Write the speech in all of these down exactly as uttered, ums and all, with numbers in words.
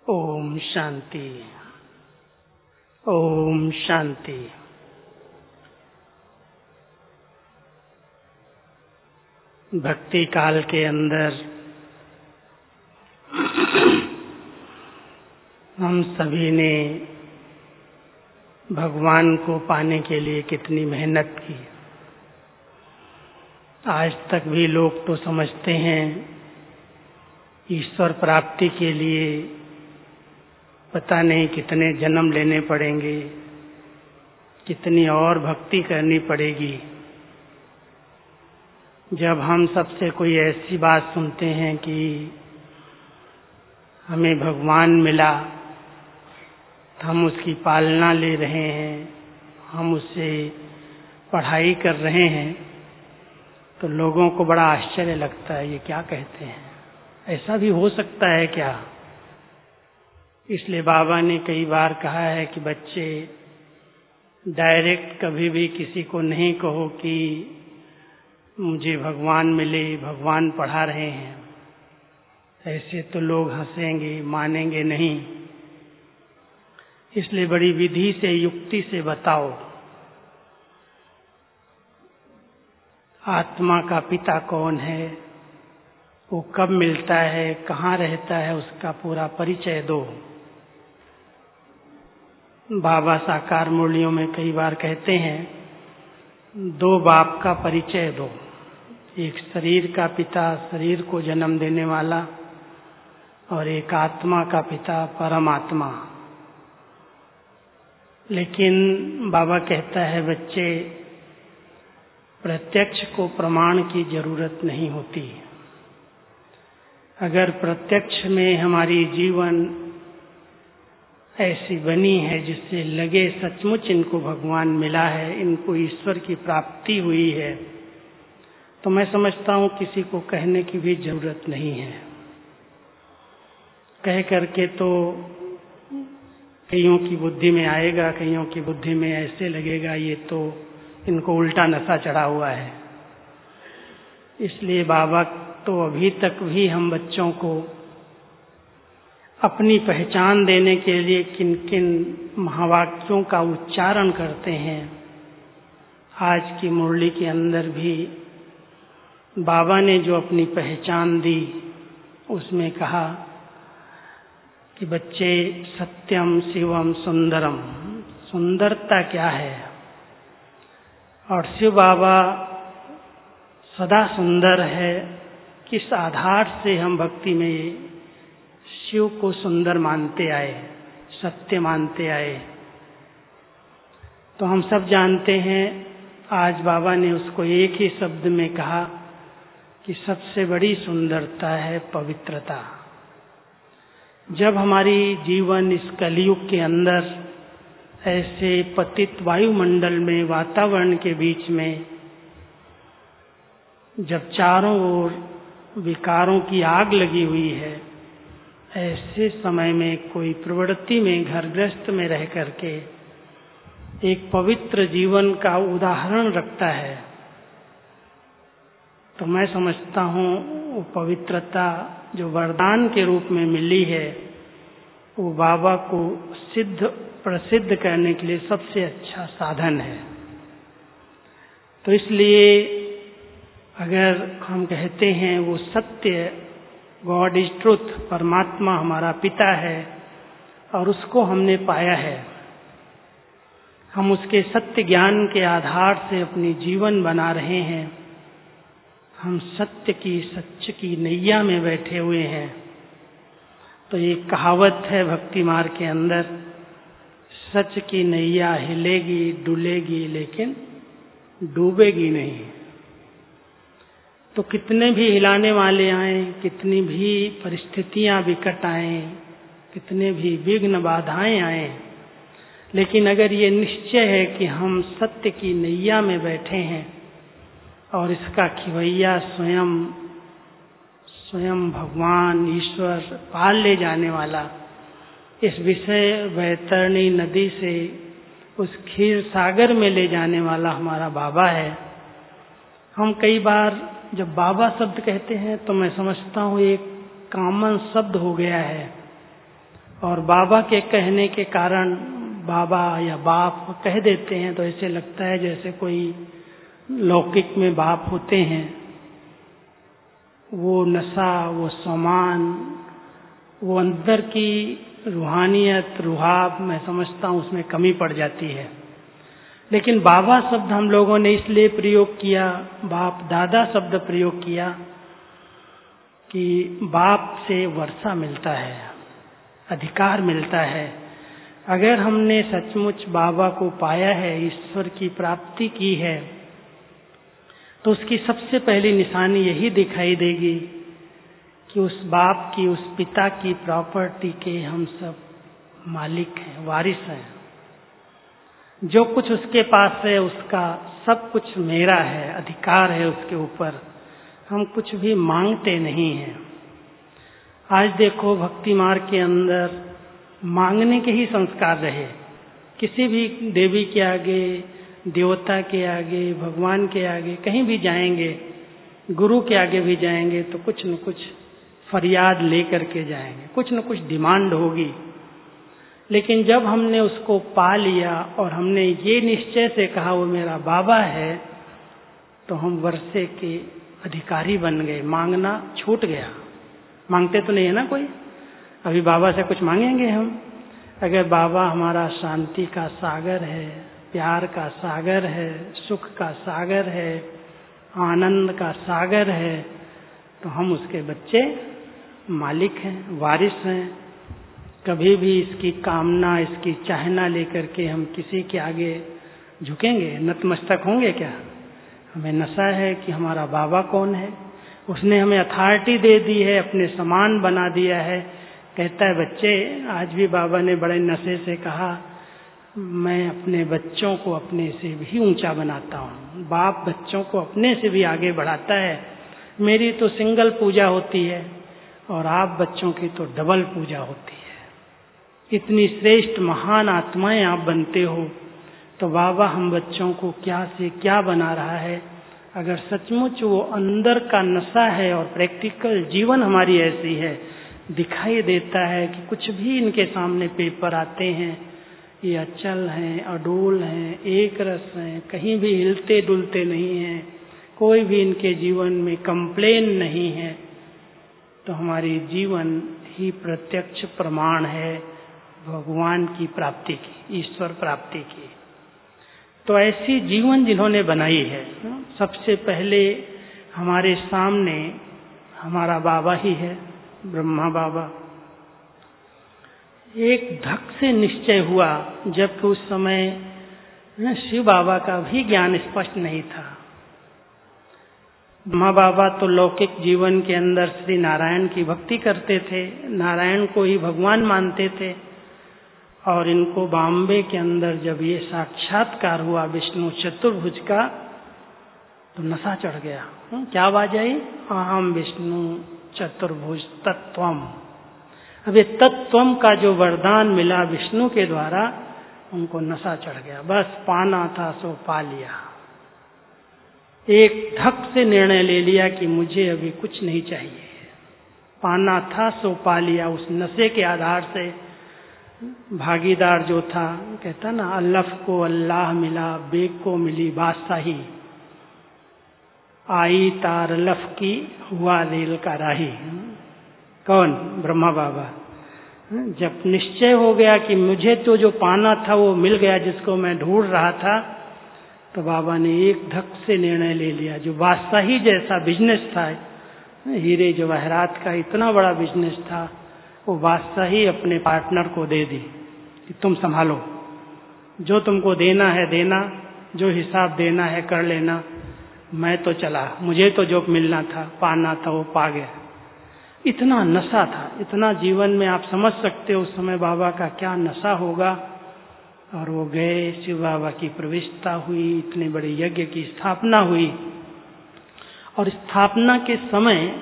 ओम शांति। ओम शांति। भक्ति काल के अंदर हम सभी ने भगवान को पाने के लिए कितनी मेहनत की। आज तक भी लोग तो समझते हैं ईश्वर प्राप्ति के लिए पता नहीं कितने जन्म लेने पड़ेंगे, कितनी और भक्ति करनी पड़ेगी। जब हम सबसे कोई ऐसी बात सुनते हैं कि हमें भगवान मिला, हम उसकी पालना ले रहे हैं, हम उससे पढ़ाई कर रहे हैं, तो लोगों को बड़ा आश्चर्य लगता है, ये क्या कहते हैं, ऐसा भी हो सकता है क्या। इसलिए बाबा ने कई बार कहा है कि बच्चे डायरेक्ट कभी भी किसी को नहीं कहो कि मुझे भगवान मिले, भगवान पढ़ा रहे हैं। ऐसे तो लोग हंसेंगे, मानेंगे नहीं। इसलिए बड़ी विधि से, युक्ति से बताओ। आत्मा का पिता कौन है, वो कब मिलता है, कहाँ रहता है, उसका पूरा परिचय दो। बाबा साकार मुरलियों में कई बार कहते हैं, दो बाप का परिचय दो। एक शरीर का पिता, शरीर को जन्म देने वाला, और एक आत्मा का पिता, परमात्मा। लेकिन बाबा कहता है, बच्चे प्रत्यक्ष को प्रमाण की जरूरत नहीं होती। अगर प्रत्यक्ष में हमारी जीवन ऐसी बनी है जिससे लगे सचमुच इनको भगवान मिला है, इनको ईश्वर की प्राप्ति हुई है, तो मैं समझता हूँ किसी को कहने की भी जरूरत नहीं है। कह करके तो कईयों की बुद्धि में आएगा, कईयों की बुद्धि में ऐसे लगेगा ये तो इनको उल्टा नशा चढ़ा हुआ है। इसलिए बाबा तो अभी तक भी हम बच्चों को अपनी पहचान देने के लिए किन किन महावाक्यों का उच्चारण करते हैं। आज की मुरली के अंदर भी बाबा ने जो अपनी पहचान दी, उसमें कहा कि बच्चे सत्यम शिवम सुंदरम, सुंदरता क्या है। और शिव बाबा सदा सुंदर है। किस आधार से हम भक्ति में शिव को सुंदर मानते आए, सत्य मानते आए, तो हम सब जानते हैं। आज बाबा ने उसको एक ही शब्द में कहा कि सबसे बड़ी सुंदरता है पवित्रता। जब हमारी जीवन इस कलयुग के अंदर ऐसे पतित वायुमंडल में, वातावरण के बीच में, जब चारों ओर विकारों की आग लगी हुई है, ऐसे समय में कोई प्रवृत्ति में, घर गृहस्थ में रह करके एक पवित्र जीवन का उदाहरण रखता है, तो मैं समझता हूँ वो पवित्रता जो वरदान के रूप में मिली है, वो बाबा को सिद्ध प्रसिद्ध करने के लिए सबसे अच्छा साधन है। तो इसलिए अगर हम कहते हैं वो सत्य, गॉड इज ट्रुथ, परमात्मा हमारा पिता है और उसको हमने पाया है, हम उसके सत्य ज्ञान के आधार से अपनी जीवन बना रहे हैं, हम सत्य की, सच की नैया में बैठे हुए हैं। तो ये कहावत है भक्ति मार्ग के अंदर, सच की नैया हिलेगी डुलेगी लेकिन डूबेगी नहीं। तो कितने भी हिलाने वाले आए, कितनी भी परिस्थितियां विकट आए, कितने भी विघ्न बाधाएं आए, लेकिन अगर ये निश्चय है कि हम सत्य की नैया में बैठे हैं और इसका खिवैया स्वयं स्वयं भगवान ईश्वर पाल ले जाने वाला, इस विषय वैतरणी नदी से उस क्षीर सागर में ले जाने वाला हमारा बाबा है। हम कई बार जब बाबा शब्द कहते हैं तो मैं समझता हूँ एक कॉमन शब्द हो गया है, और बाबा के कहने के कारण बाबा या बाप कह देते हैं तो ऐसे लगता है जैसे कोई लौकिक में बाप होते हैं। वो नशा, वो सम्मान, वो अंदर की रूहानियत, रुहाब, मैं समझता हूँ उसमें कमी पड़ जाती है। लेकिन बाबा शब्द हम लोगों ने इसलिए प्रयोग किया, बाप दादा शब्द प्रयोग किया कि बाप से वर्षा मिलता है, अधिकार मिलता है। अगर हमने सचमुच बाबा को पाया है, ईश्वर की प्राप्ति की है, तो उसकी सबसे पहली निशानी यही दिखाई देगी कि उस बाप की, उस पिता की प्रॉपर्टी के हम सब मालिक हैं, वारिस हैं। जो कुछ उसके पास है उसका सब कुछ मेरा है, अधिकार है उसके ऊपर। हम कुछ भी मांगते नहीं हैं। आज देखो भक्ति मार्ग के अंदर मांगने के ही संस्कार रहे। किसी भी देवी के आगे, देवता के आगे, भगवान के आगे कहीं भी जाएंगे, गुरु के आगे भी जाएंगे तो कुछ न कुछ फरियाद लेकर के जाएंगे, कुछ न कुछ डिमांड होगी। लेकिन जब हमने उसको पा लिया और हमने ये निश्चय से कहा वो मेरा बाबा है, तो हम वर्षे के अधिकारी बन गए। मांगना छूट गया। मांगते तो नहीं है ना कोई, अभी बाबा से कुछ मांगेंगे हम? अगर बाबा हमारा शांति का सागर है, प्यार का सागर है, सुख का सागर है, आनंद का सागर है, तो हम उसके बच्चे, मालिक हैं, वारिस हैं। कभी भी इसकी कामना, इसकी चाहना लेकर के हम किसी के आगे झुकेंगे, नतमस्तक होंगे क्या? हमें नशा है कि हमारा बाबा कौन है, उसने हमें अथॉरिटी दे दी है, अपने समान बना दिया है। कहता है बच्चे, आज भी बाबा ने बड़े नशे से कहा, मैं अपने बच्चों को अपने से भी ऊंचा बनाता हूँ। बाप बच्चों को अपने से भी आगे बढ़ाता है। मेरी तो सिंगल पूजा होती है और आप बच्चों की तो डबल पूजा होती है। इतनी श्रेष्ठ महान आत्माएं आप बनते हो, तो बाबा हम बच्चों को क्या से क्या बना रहा है। अगर सचमुच वो अंदर का नशा है और प्रैक्टिकल जीवन हमारी ऐसी है, दिखाई देता है कि कुछ भी इनके सामने पेपर आते हैं, ये अचल हैं, अडोल हैं, एक रस हैं, कहीं भी हिलते डुलते नहीं हैं, कोई भी इनके जीवन में कंप्लेन नहीं है, तो हमारी जीवन ही प्रत्यक्ष प्रमाण है भगवान की प्राप्ति की, ईश्वर प्राप्ति की। तो ऐसी जीवन जिन्होंने बनाई है, सबसे पहले हमारे सामने हमारा बाबा ही है, ब्रह्मा बाबा। एक धक से निश्चय हुआ, जबकि उस समय शिव बाबा का भी ज्ञान स्पष्ट नहीं था। ब्रह्मा बाबा तो लौकिक जीवन के अंदर श्री नारायण की भक्ति करते थे, नारायण को ही भगवान मानते थे। और इनको बॉम्बे के अंदर जब ये साक्षात्कार हुआ विष्णु चतुर्भुज का, तो नशा चढ़ गया। क्या आवाज आई? अहम विष्णु चतुर्भुज तत्वम। अब ये तत्वम का जो वरदान मिला विष्णु के द्वारा, उनको नशा चढ़ गया। बस पाना था सो पा लिया। एक धक से निर्णय ले लिया कि मुझे अभी कुछ नहीं चाहिए। पाना था सो पा लिया। उस नशे के आधार से भागीदार जो था, कहता ना, अल्लफ को अल्लाह मिला, बेग को मिली बादशाही, आई तार लफ की हुआ रेल का राही। कौन? ब्रह्मा बाबा। जब निश्चय हो गया कि मुझे तो जो पाना था वो मिल गया, जिसको मैं ढूंढ रहा था, तो बाबा ने एक धक से निर्णय ले लिया। जो बादशाही जैसा बिजनेस था, हीरे जवाहरात का इतना बड़ा बिजनेस था, वो बादशाही अपने पार्टनर को दे दी कि तुम संभालो, जो तुमको देना है देना, जो हिसाब देना है कर लेना, मैं तो चला, मुझे तो जो मिलना था, पाना था, वो पा गया। इतना नशा था, इतना जीवन में आप समझ सकते हो उस समय बाबा का क्या नशा होगा। और वो गए, शिव बाबा की प्रविष्टता हुई, इतने बड़े यज्ञ की स्थापना हुई। और स्थापना के समय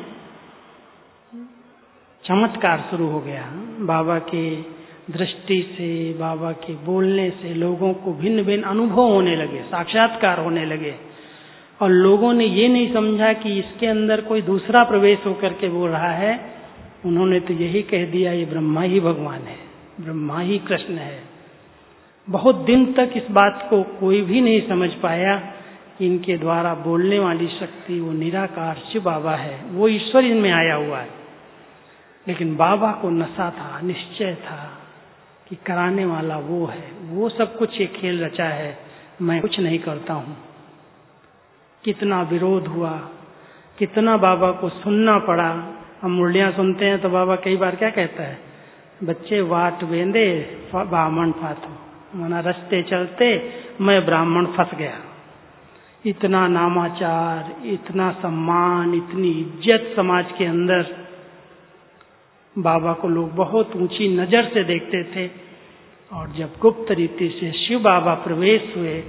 चमत्कार शुरू हो गया। बाबा के दृष्टि से, बाबा के बोलने से लोगों को भिन्न भिन्न अनुभव होने लगे, साक्षात्कार होने लगे। और लोगों ने ये नहीं समझा कि इसके अंदर कोई दूसरा प्रवेश होकर के बोल रहा है। उन्होंने तो यही कह दिया, ये ब्रह्मा ही भगवान है। ब्रह्मा ही कृष्ण है। बहुत दिन तक इस बात को कोई भी नहीं समझ पाया कि इनके द्वारा बोलने वाली शक्ति वो निराकार शिव बाबा है, वो ईश्वर इनमें आया हुआ है। लेकिन बाबा को नशा था, निश्चय था कि कराने वाला वो है, वो सब कुछ ये खेल रचा है, मैं कुछ नहीं करता हूँ। कितना विरोध हुआ, कितना बाबा को सुनना पड़ा। हम मुरलियाँ सुनते हैं तो बाबा कई बार क्या कहता है, बच्चे वाट बेंदे ब्राह्मण फातो, माना रास्ते चलते मैं ब्राह्मण फंस गया। इतना नामाचार, इतना सम्मान, इतनी इज्जत समाज के अंदर बाबा को लोग बहुत ऊंची नजर से देखते थे। और जब गुप्त रीति से शिव बाबा प्रवेश हुए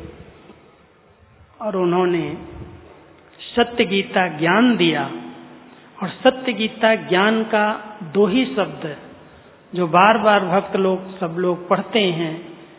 और उन्होंने सत्य गीता ज्ञान दिया, और सत्य गीता ज्ञान का दो ही शब्द जो बार बार भक्त लोग सब लोग पढ़ते हैं,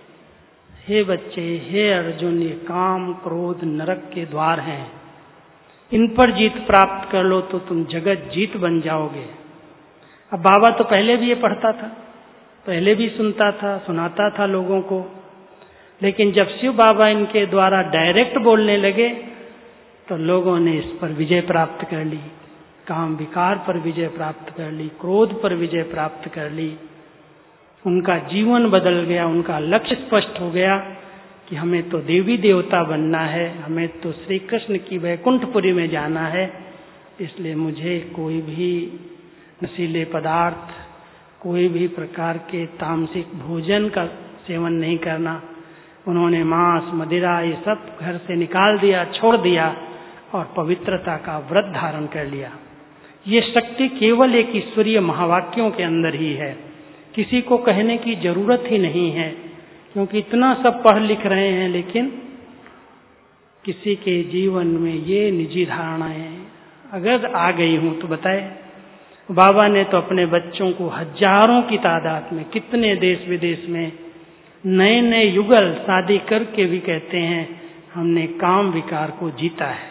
हे बच्चे, हे अर्जुन, ये काम क्रोध नरक के द्वार हैं, इन पर जीत प्राप्त कर लो तो तुम जगत जीत बन जाओगे। अब बाबा तो पहले भी ये पढ़ता था, पहले भी सुनता था, सुनाता था लोगों को, लेकिन जब शिव बाबा इनके द्वारा डायरेक्ट बोलने लगे तो लोगों ने इस पर विजय प्राप्त कर ली, काम विकार पर विजय प्राप्त कर ली, क्रोध पर विजय प्राप्त कर ली। उनका जीवन बदल गया, उनका लक्ष्य स्पष्ट हो गया कि हमें तो देवी देवता बनना है, हमें तो श्री कृष्ण की वैकुंठपुरी में जाना है। इसलिए मुझे कोई भी नशीले पदार्थ, कोई भी प्रकार के तामसिक भोजन का सेवन नहीं करना। उन्होंने मांस मदिरा ये सब घर से निकाल दिया, छोड़ दिया और पवित्रता का व्रत धारण कर लिया। ये शक्ति केवल एक ईश्वरीय महावाक्यों के अंदर ही है, किसी को कहने की जरूरत ही नहीं है, क्योंकि इतना सब पढ़ लिख रहे हैं, लेकिन किसी के जीवन में ये निजी धारणाएं अगर आ गई हूं तो बताए। बाबा ने तो अपने बच्चों को हजारों की तादाद में, कितने देश विदेश में नए नए युगल शादी करके भी कहते हैं हमने काम विकार को जीता है,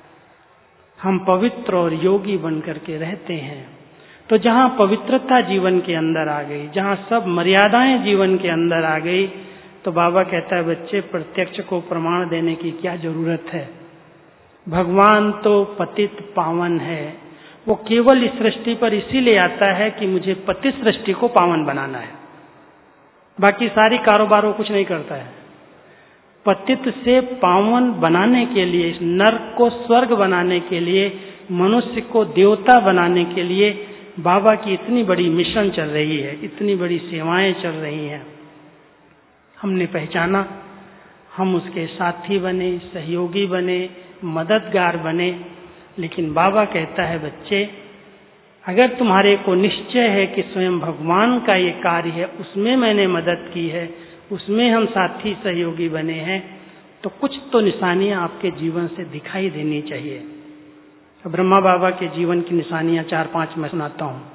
हम पवित्र और योगी बन करके रहते हैं। तो जहाँ पवित्रता जीवन के अंदर आ गई, जहाँ सब मर्यादाएं जीवन के अंदर आ गई, तो बाबा कहता है बच्चे प्रत्यक्ष को प्रमाण देने की क्या जरूरत है। भगवान तो पतित पावन है, वो केवल इस सृष्टि पर इसीलिए आता है कि मुझे पतित सृष्टि को पावन बनाना है, बाकी सारी कारोबार वो कुछ नहीं करता है। पतित से पावन बनाने के लिए, इस नर्क को स्वर्ग बनाने के लिए, मनुष्य को देवता बनाने के लिए बाबा की इतनी बड़ी मिशन चल रही है, इतनी बड़ी सेवाएं चल रही हैं। हमने पहचाना, हम उसके साथी बने, सहयोगी बने, मददगार बने। लेकिन बाबा कहता है बच्चे, अगर तुम्हारे को निश्चय है कि स्वयं भगवान का ये कार्य है, उसमें मैंने मदद की है, उसमें हम साथी सहयोगी बने हैं, तो कुछ तो निशानियां आपके जीवन से दिखाई देनी चाहिए। तो ब्रह्मा बाबा के जीवन की निशानियां चार पांच मैं सुनाता हूं।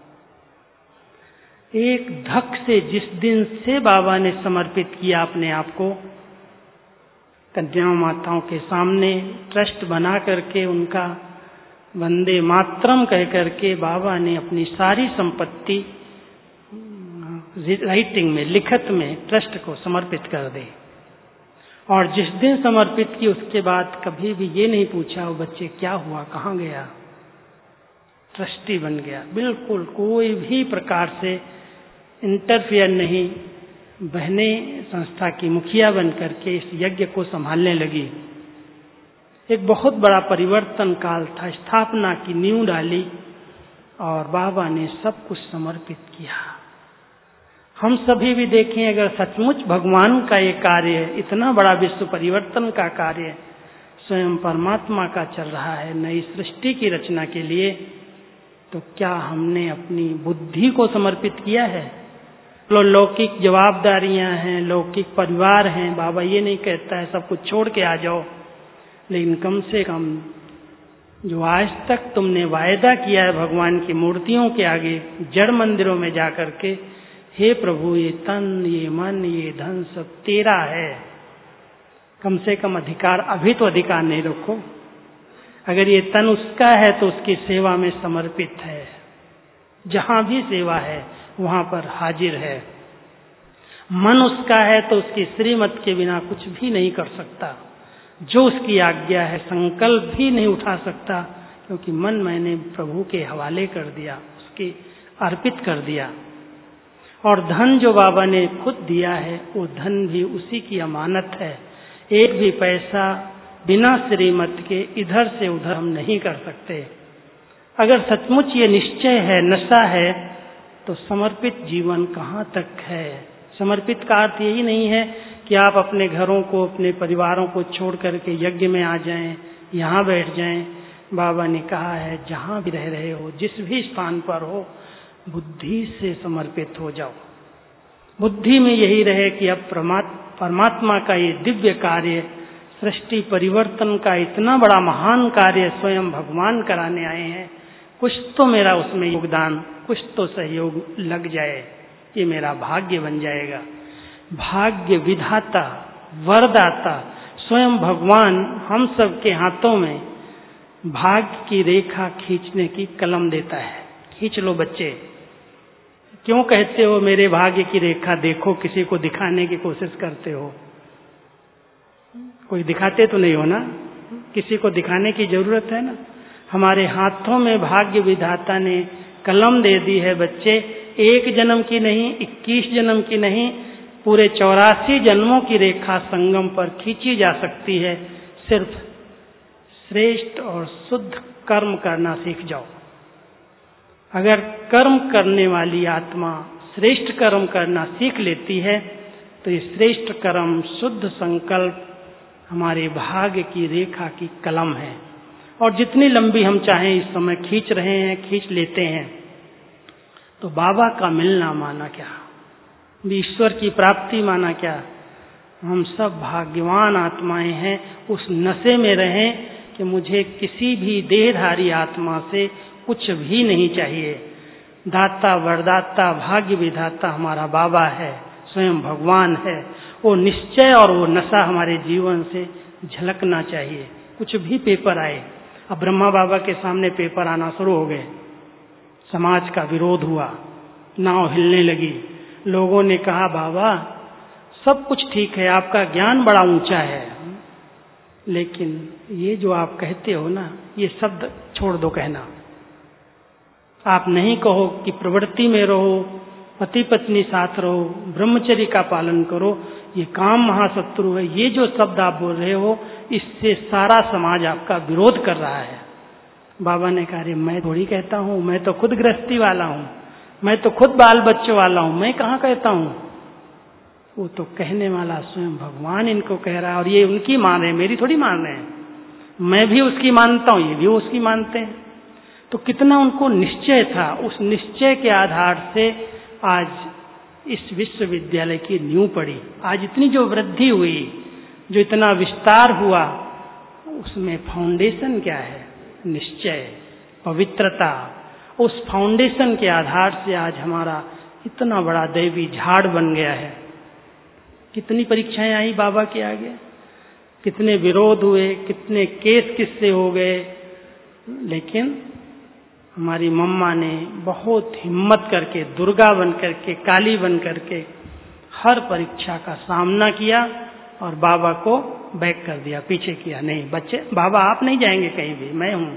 एक धक से जिस दिन से बाबा ने समर्पित किया अपने आप को कन्या माताओं के सामने, ट्रस्ट बना करके उनका वंदे मातरम कह करके बाबा ने अपनी सारी संपत्ति राइटिंग में, लिखत में ट्रस्ट को समर्पित कर दी। और जिस दिन समर्पित की उसके बाद कभी भी ये नहीं पूछा वो बच्चे क्या हुआ, कहाँ गया, ट्रस्टी बन गया। बिल्कुल कोई भी प्रकार से इंटरफियर नहीं। बहनें संस्था की मुखिया बन करके इस यज्ञ को संभालने लगी। एक बहुत बड़ा परिवर्तन काल था, स्थापना की नींव डाली और बाबा ने सब कुछ समर्पित किया। हम सभी भी देखें, अगर सचमुच भगवान का ये कार्य है, इतना बड़ा विश्व परिवर्तन का कार्य स्वयं परमात्मा का चल रहा है नई सृष्टि की रचना के लिए, तो क्या हमने अपनी बुद्धि को समर्पित किया है? लो लौकिक जवाबदारियां हैं, लौकिक परिवार हैं, बाबा ये नहीं कहता है सब कुछ छोड़ के आ जाओ, लेकिन कम से कम जो आज तक तुमने वायदा किया है भगवान की मूर्तियों के आगे, जड़ मंदिरों में जा करके, हे प्रभु ये तन, ये मन, ये धन सब तेरा है, कम से कम अधिकार, अभी तो अधिकार नहीं रखो। अगर ये तन उसका है तो उसकी सेवा में समर्पित है, जहां भी सेवा है वहां पर हाजिर है। मन उसका है तो उसकी श्रीमत के बिना कुछ भी नहीं कर सकता। जो उसकी आज्ञा है संकल्प भी नहीं उठा सकता, क्योंकि मन मैंने प्रभु के हवाले कर दिया, उसके अर्पित कर दिया। और धन जो बाबा ने खुद दिया है वो धन भी उसी की अमानत है। एक भी पैसा बिना श्रीमत के इधर से उधर हम नहीं कर सकते। अगर सचमुच ये निश्चय है, नशा है, तो समर्पित जीवन कहाँ तक है। समर्पित का अर्थ यही नहीं है कि आप अपने घरों को, अपने परिवारों को छोड़ करके यज्ञ में आ जाएं, यहाँ बैठ जाएं। बाबा ने कहा है जहाँ भी रह रहे हो, जिस भी स्थान पर हो, बुद्धि से समर्पित हो जाओ। बुद्धि में यही रहे कि अब परमात्मा का ये दिव्य कार्य, सृष्टि परिवर्तन का इतना बड़ा महान कार्य स्वयं भगवान कराने आए हैं, कुछ तो मेरा उसमें योगदान, कुछ तो सहयोग लग जाए, ये मेरा भाग्य बन जाएगा। भाग्य विधाता, वरदाता स्वयं भगवान हम सब के हाथों में भाग्य की रेखा खींचने की कलम देता है। खींच लो बच्चे। क्यों कहते हो मेरे भाग्य की रेखा देखो, किसी को दिखाने की कोशिश करते हो? कोई दिखाते तो नहीं हो ना, किसी को दिखाने की जरूरत है ना। हमारे हाथों में भाग्य विधाता ने कलम दे दी है बच्चे। एक जन्म की नहीं, इक्कीस जन्म की नहीं, पूरे चौरासी जन्मों की रेखा संगम पर खींची जा सकती है। सिर्फ श्रेष्ठ और शुद्ध कर्म करना सीख जाओ। अगर कर्म करने वाली आत्मा श्रेष्ठ कर्म करना सीख लेती है तो ये श्रेष्ठ कर्म, शुद्ध संकल्प हमारे भाग्य की रेखा की कलम है। और जितनी लंबी हम चाहें इस समय खींच रहे हैं, खींच लेते हैं। तो बाबा का मिलना माना क्या, ईश्वर की प्राप्ति माना क्या। हम सब भाग्यवान आत्माएं हैं। उस नशे में रहें कि मुझे किसी भी देहधारी आत्मा से कुछ भी नहीं चाहिए। दाता, वरदाता, भाग्य विधाता हमारा बाबा है, स्वयं भगवान है। वो निश्चय और वो नशा हमारे जीवन से झलकना चाहिए। कुछ भी पेपर आए, अब ब्रह्मा बाबा के सामने पेपर आना शुरू हो गए, समाज का विरोध हुआ, नाव हिलने लगी। लोगों ने कहा बाबा सब कुछ ठीक है, आपका ज्ञान बड़ा ऊंचा है, लेकिन ये जो आप कहते हो ना, ये शब्द छोड़ दो कहना। आप नहीं कहो कि प्रवृत्ति में रहो, पति पत्नी साथ रहो, ब्रह्मचर्य का पालन करो, ये काम महाशत्रु है। ये जो शब्द आप बोल रहे हो, इससे सारा समाज आपका विरोध कर रहा है। बाबा ने कहा, मैं थोड़ी कहता हूँ, मैं तो खुद गृहस्थी वाला हूँ, मैं तो खुद बाल बच्चों वाला हूँ, मैं कहाँ कहता हूँ। वो तो कहने वाला स्वयं भगवान इनको कह रहा है, और ये उनकी मान है, मेरी थोड़ी मान है। मैं भी उसकी मानता हूँ, ये भी उसकी मानते हैं। तो कितना उनको निश्चय था। उस निश्चय के आधार से आज इस विश्वविद्यालय की नींव पड़ी। आज इतनी जो वृद्धि हुई, जो इतना विस्तार हुआ, उसमें फाउंडेशन क्या है? निश्चय, पवित्रता। उस फाउंडेशन के आधार से आज हमारा इतना बड़ा दैवी झाड़ बन गया है। कितनी परीक्षाएं आई बाबा के आगे, कितने विरोध हुए, कितने केस किस्से हो गए, लेकिन हमारी मम्मा ने बहुत हिम्मत करके, दुर्गा बन करके, काली बन करके हर परीक्षा का सामना किया और बाबा को बैक कर दिया, पीछे किया। नहीं बच्चे, बाबा आप नहीं जाएंगे कहीं भी, मैं हूं।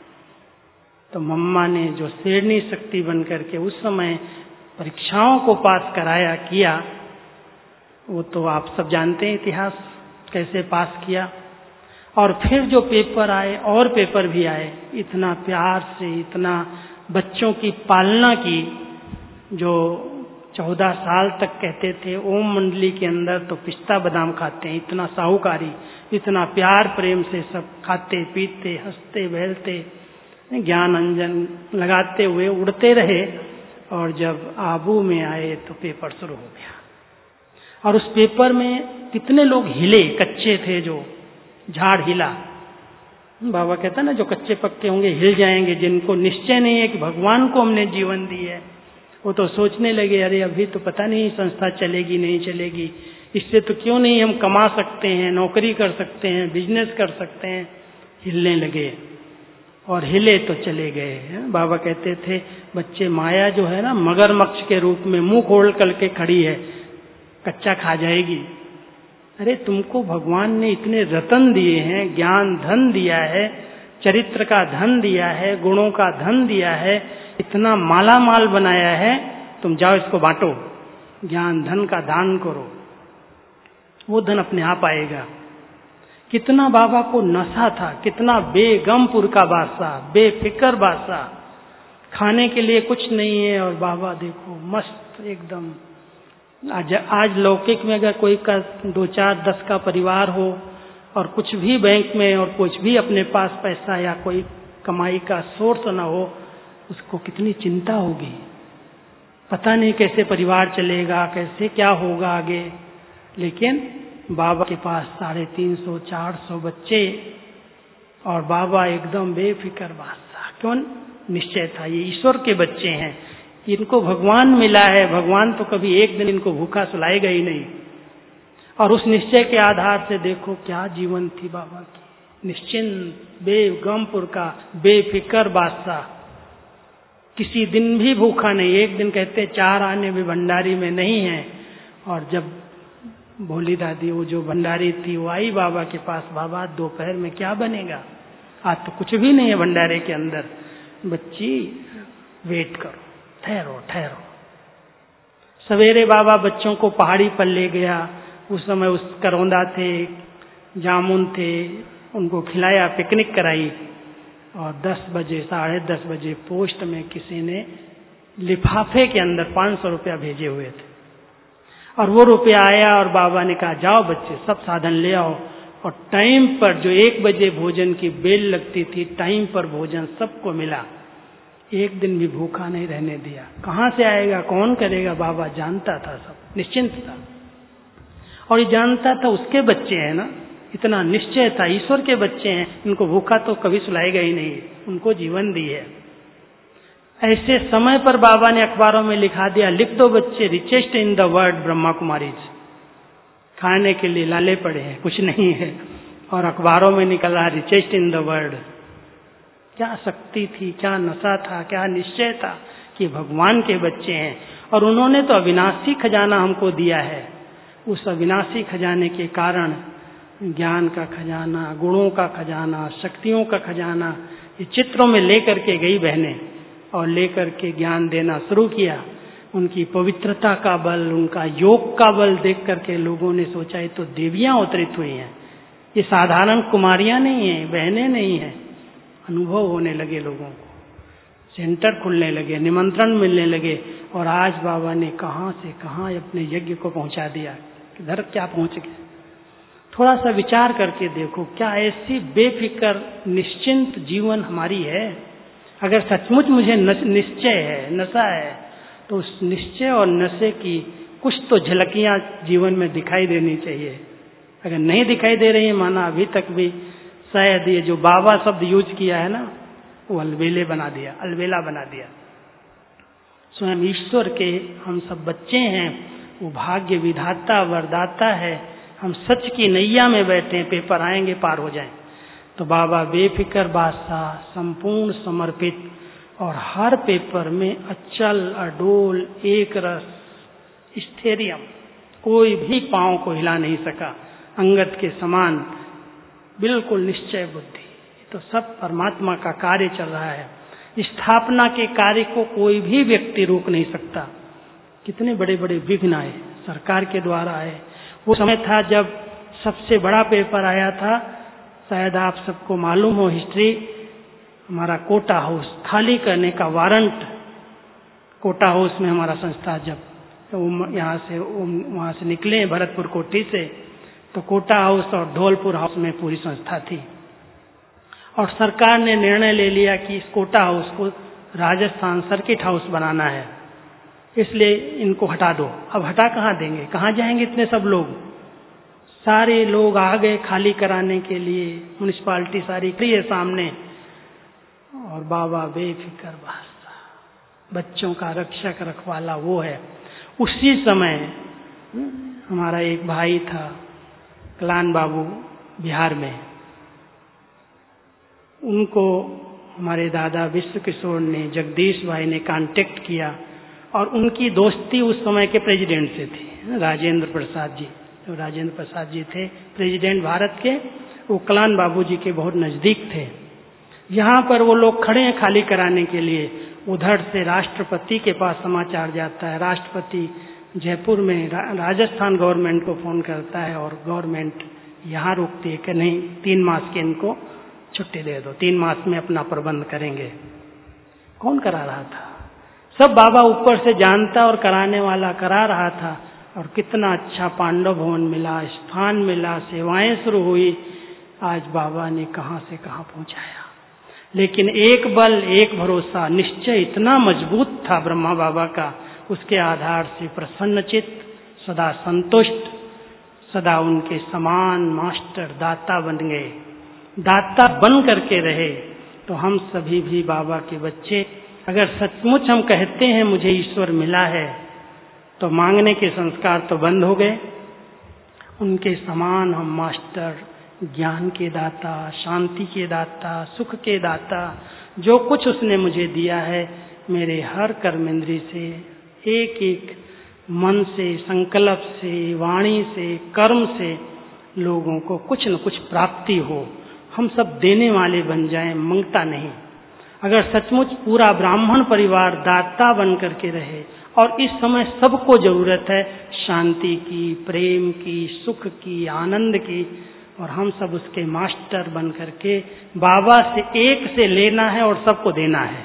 तो मम्मा ने जो शेरनी शक्ति बन करके उस समय परीक्षाओं को पास कराया, किया, वो तो आप सब जानते हैं इतिहास, कैसे पास किया। और फिर जो पेपर आए, और पेपर भी आए, इतना प्यार से, इतना बच्चों की पालना की। जो चौदह साल तक कहते थे ओम मंडली के अंदर तो पिस्ता बादाम खाते हैं, इतना साहूकारी, इतना प्यार प्रेम से सब खाते पीते, हंसते बहलते, ज्ञान अंजन लगाते हुए उड़ते रहे। और जब आबू में आए तो पेपर शुरू हो गया, और उस पेपर में कितने लोग हिले, कच्चे थे, जो झाड़ हिला। बाबा कहता ना, जो कच्चे पक्के होंगे हिल जाएंगे। जिनको निश्चय नहीं है कि भगवान को हमने जीवन दी है, वो तो सोचने लगे, अरे अभी तो पता नहीं संस्था चलेगी नहीं चलेगी, इससे तो क्यों नहीं हम कमा सकते हैं, नौकरी कर सकते हैं, बिजनेस कर सकते हैं। हिलने लगे और हिले तो चले गए। बाबा कहते थे, बच्चे, माया जो है ना, मगरमच्छ के रूप में मुंह खोल करके खड़ी है, कच्चा खा जाएगी। अरे तुमको भगवान ने इतने रतन दिए हैं, ज्ञान धन दिया है, चरित्र का धन दिया है, गुणों का धन दिया है, इतना माला माल बनाया है, तुम जाओ इसको बांटो, ज्ञान धन का दान करो, वो धन अपने आप आएगा। कितना बाबा को नशा था, कितना बेगमपुर का बादशाह, बेफिक्र बादशाह, खाने के लिए कुछ नहीं है और बाबा देखो मस्त एकदम। आज आज लौकिक में अगर कोई का दो चार दस का परिवार हो और कुछ भी बैंक में और कुछ भी अपने पास पैसा या कोई कमाई का सोर्स ना हो, उसको कितनी चिंता होगी, पता नहीं कैसे परिवार चलेगा, कैसे क्या होगा आगे। लेकिन बाबा के पास साढ़े तीन सौ चार सौ बच्चे और बाबा एकदम बेफिक्र बादशाह। क्यों? निश्चय था ये ईश्वर के बच्चे हैं, इनको भगवान मिला है, भगवान तो कभी एक दिन इनको भूखा सुलाएगा ही नहीं। और उस निश्चय के आधार से देखो क्या जीवन थी बाबा की, निश्चिंत बेगमपुर का बेफिक्र बादशाह, किसी दिन भी भूखा नहीं। एक दिन कहते चार आने भी भंडारी में नहीं है, और जब भोली दादी वो जो भंडारी थी वो आई बाबा के पास, बाबा दोपहर में क्या बनेगा, आज तो कुछ भी नहीं है भंडारे के अंदर। बच्ची वेट करो, ठहरो ठहरो। सवेरे बाबा बच्चों को पहाड़ी पर ले गया, उस समय उस करौंदा थे, जामुन थे, उनको खिलाया, पिकनिक कराई। और दस बजे साढ़े दस बजे पोस्ट में किसी ने लिफाफे के अंदर पांच सौ रुपया भेजे हुए थे, और वो रुपया आया और बाबा ने कहा जाओ बच्चे सब साधन ले आओ। और टाइम पर जो एक बजे भोजन की बेल लगती थी, टाइम पर भोजन सबको मिला, एक दिन भी भूखा नहीं रहने दिया। कहाँ से आएगा, कौन करेगा, बाबा जानता था, सब निश्चिंत था। और ये जानता था उसके बच्चे हैं ना, इतना निश्चय था ईश्वर के बच्चे हैं, इनको भूखा तो कभी सुलाएगा ही नहीं, उनको जीवन दी है। ऐसे समय पर बाबा ने अखबारों में लिखा दिया, लिख दो बच्चे, richest in the world Brahma Kumaris. खाने के लिए लाले पड़े हैं, कुछ नहीं है, और अखबारों में निकला रिचेस्ट इन द वर्ल्ड। क्या शक्ति थी, क्या नशा था, क्या निश्चय था कि भगवान के बच्चे हैं, और उन्होंने तो अविनाशी खजाना हमको दिया है। उस अविनाशी खजाने के कारण ज्ञान का खजाना, गुणों का खजाना, शक्तियों का खजाना, ये चित्रों में लेकर के गई बहनें, और लेकर के ज्ञान देना शुरू किया। उनकी पवित्रता का बल, उनका योग का बल देख करके लोगों ने सोचा ये तो देवियां अवतरित हुई हैं, ये साधारण कुमारियां नहीं हैं, बहनें नहीं हैं। अनुभव होने लगे लोगों को, सेंटर खुलने लगे, निमंत्रण मिलने लगे, और आज बाबा ने कहां से कहां अपने यज्ञ को पहुंचा दिया, किधर क्या पहुंच गए। थोड़ा सा विचार करके देखो, क्या ऐसी बेफिक्र निश्चिंत जीवन हमारी है? अगर सचमुच मुझे निश्चय है, नशा है, तो उस निश्चय और नशे की कुछ तो झलकियां जीवन में दिखाई देनी चाहिए। अगर नहीं दिखाई दे रही है, माना अभी तक भी शायद ये जो बाबा शब्द यूज किया है ना, वो अलबेले बना दिया, अलबेला बना दिया। स्वयं ईश्वर के हम सब बच्चे हैं, वो भाग्य विधाता वरदाता है। हम सच की नैया में बैठे हैं, पेपर आएंगे पार हो जाएं। तो बाबा बेफिक्र बादशाह, संपूर्ण समर्पित, और हर पेपर में अचल अडोल एक रस स्टेरियम, कोई भी पांव को हिला नहीं सका, अंगद के समान बिल्कुल निश्चय बुद्धि। तो सब परमात्मा का कार्य चल रहा है, स्थापना के कार्य को कोई भी व्यक्ति रोक नहीं सकता। कितने बड़े बड़े विघ्न आए, सरकार के द्वारा आए। वो समय था जब सबसे बड़ा पेपर आया था, शायद आप सबको मालूम हो हिस्ट्री, हमारा कोटा हाउस खाली करने का वारंट। कोटा हाउस में हमारा संस्था जब तो यहाँ से वहाँ से निकले भरतपुर कोठी से, तो कोटा हाउस और धौलपुर हाउस में पूरी संस्था थी, और सरकार ने निर्णय ले लिया कि इस कोटा हाउस को राजस्थान सर्किट हाउस बनाना है, इसलिए इनको हटा दो। अब हटा कहाँ देंगे, कहाँ जाएंगे इतने सब लोग? सारे लोग आ गए खाली कराने के लिए, म्युनिसिपालिटी सारी खड़ी है सामने, और बाबा बेफिक्र बादशाह, बच्चों का रक्षक रखवाला वो है। उसी समय हमारा एक भाई था कलान बाबू बिहार में, उनको हमारे दादा विश्व किशोर ने, जगदीश भाई ने कांटेक्ट किया, और उनकी दोस्ती उस समय के प्रेसिडेंट से थी, राजेंद्र प्रसाद जी। तो राजेंद्र प्रसाद जी थे प्रेसिडेंट भारत के, वो कलान बाबू जी के बहुत नजदीक थे। यहाँ पर वो लोग खड़े हैं खाली कराने के लिए, उधर से राष्ट्रपति के पास समाचार जाता है। राष्ट्रपति जयपुर में रा, राजस्थान गवर्नमेंट को फोन करता है और गवर्नमेंट यहाँ रोकती है कि नहीं, तीन मास के इनको छुट्टी दे दो, तीन मास में अपना प्रबंध करेंगे। कौन करा रहा था? सब बाबा ऊपर से जानता और कराने वाला करा रहा था। और कितना अच्छा पांडव भवन मिला, स्थान मिला, सेवाएं शुरू हुई। आज बाबा ने कहां से कहां पहुंचाया। लेकिन एक बल, एक भरोसा, निश्चय इतना मजबूत था ब्रह्मा बाबा का, उसके आधार से प्रसन्नचित्त, सदा संतुष्ट, सदा उनके समान मास्टर दाता बन गए, दाता बन करके रहे। तो हम सभी भी बाबा के बच्चे, अगर सचमुच हम कहते हैं मुझे ईश्वर मिला है, तो मांगने के संस्कार तो बंद हो गए। उनके समान हम मास्टर, ज्ञान के दाता, शांति के दाता, सुख के दाता, जो कुछ उसने मुझे दिया है, मेरे हर कर्मेंद्री से, एक एक मन से, संकल्प से, वाणी से, कर्म से लोगों को कुछ न कुछ प्राप्ति हो। हम सब देने वाले बन जाएं, मांगता नहीं। अगर सचमुच पूरा ब्राह्मण परिवार दाता बन करके रहे, और इस समय सबको जरूरत है शांति की, प्रेम की, सुख की, आनंद की, और हम सब उसके मास्टर बन करके बाबा से एक से लेना है और सबको देना है।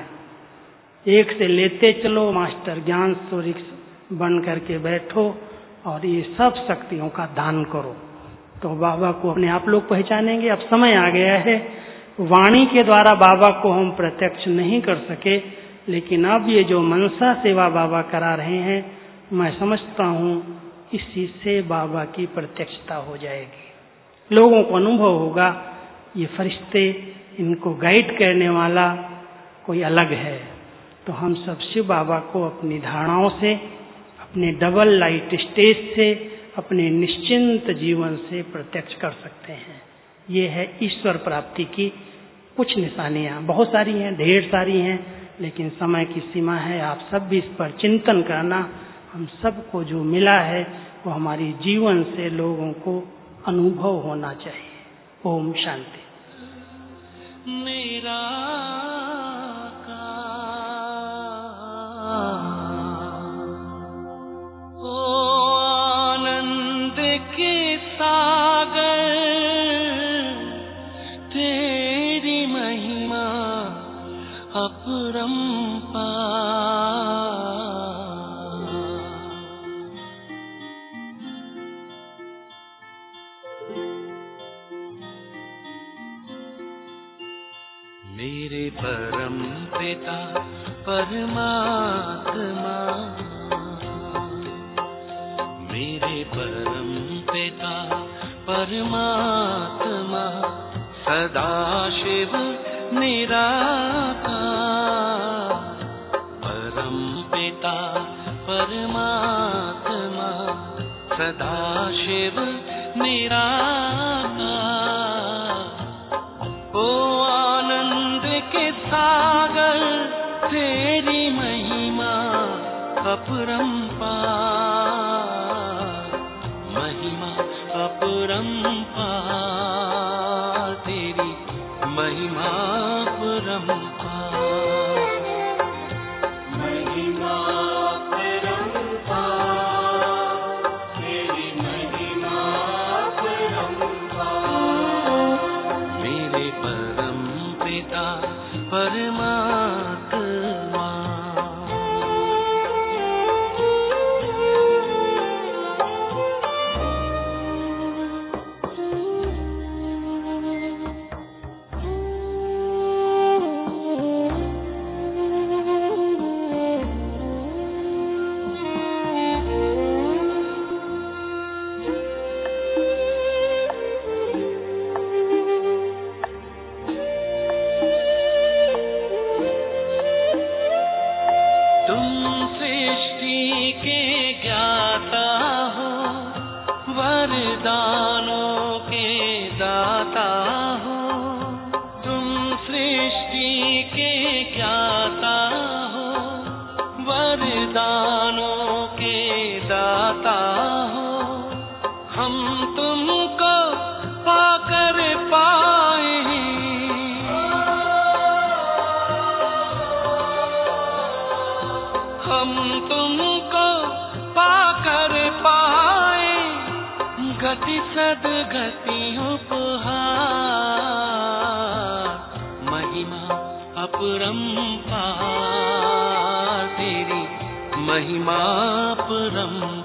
एक से लेते चलो, मास्टर ज्ञान सूर्य बन करके बैठो और ये सब शक्तियों का दान करो। तो बाबा को अपने आप लोग पहचानेंगे। अब समय आ गया है, वाणी के द्वारा बाबा को हम प्रत्यक्ष नहीं कर सके, लेकिन अब ये जो मनसा सेवा बाबा करा रहे हैं, मैं समझता हूँ इसी से बाबा की प्रत्यक्षता हो जाएगी। लोगों को अनुभव होगा ये फरिश्ते, इनको गाइड करने वाला कोई अलग है। तो हम सब शिव बाबा को अपनी धारणाओं से, अपने डबल लाइट स्टेज से, अपने निश्चिंत जीवन से प्रत्यक्ष कर सकते हैं। ये है ईश्वर प्राप्ति की कुछ निशानियां। बहुत सारी हैं, ढेर सारी हैं, लेकिन समय की सीमा है। आप सब भी इस पर चिंतन करना। हम सबको जो मिला है वो हमारी जीवन से लोगों को अनुभव होना चाहिए। ओम शांति। मेरा मेरे परम पिता परमात्मा, मेरे परम पिता परमात्मा, सदा शिव निराकार। परम पिता परमात्मा, सदा शिव निराकार। ओ आनंद के सागर, तेरी महिमा अपरंपार, महिमा अपरंपार, तेरी महिमा अपरंपार, महिमा अपरंपार, तेरी महिमा अपरंपार। मेरे परम पिता परमात्मा, हम तुमको पाकर पाए गति सदगति उपहार। महिमा अपरंपार तेरी महिमा अपरंपार।